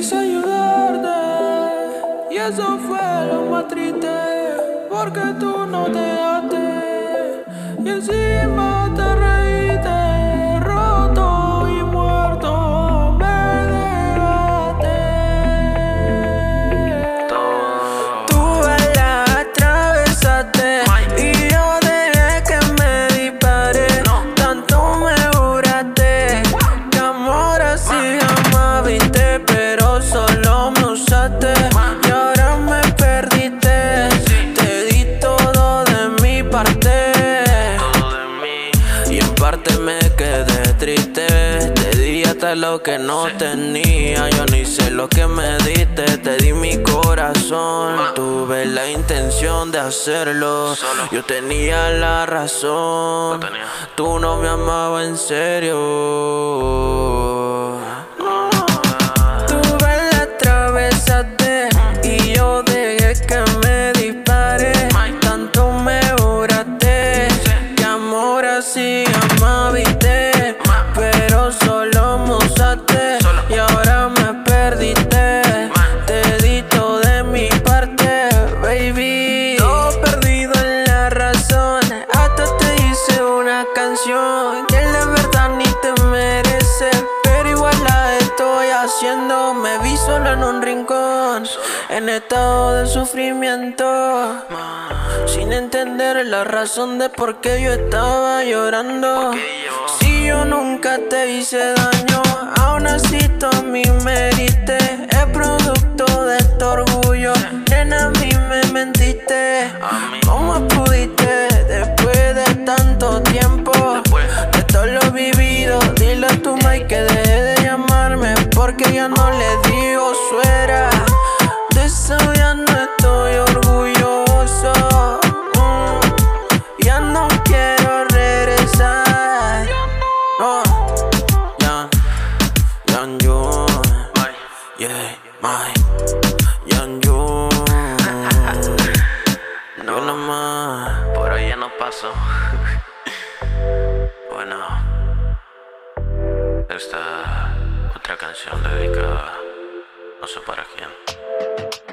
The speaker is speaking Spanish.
quise ayudarte y eso fue lo más triste, porque tú no te dejaste y encima te reíste, roto y muerto me dejaste. Tú la atravesaste y yo dejé que me dispare. Tanto me juraste que amor así jamás viste, pero solo me usaste y ahora me perdiste. Te di todo de mi parte y en parte me quedé triste. Te di hasta lo que no tenía, yo ni sé lo que me diste. Te di mi corazón, tuve la intención de hacerlo, yo tenía la razón, tú no me amabas en serio. Tú la atravesaste y yo dejé que me dispare. Tanto me juraste que amor así jamás viste, pero solo me usaste y ahora me perdiste. Te di todo de mi parte, baby. Todo perdido en la razón, hasta te hice una canción que la verdad ni te merece, pero igual la estoy haciendo. Me vi solo en un rincón, en estado de sufrimiento, sin entender la razón de por qué yo estaba llorando. Si yo nunca te hice daño, aún así tú a mí me heriste. Es producto de tu orgullo, nena, a mí me mentiste. ¿Cómo pudiste después de tanto tiempo? De todo lo vivido, dile a tu Mike que deje de llamarme, porque ya no le digo suera. De eso ya no estoy orgulloso. Ya no quiero regresar. No, Young Jun, yeah, Young Jun. Yo nomás, Por ahí ya no paso. Bueno, esta otra canción dedicada no sé para quién.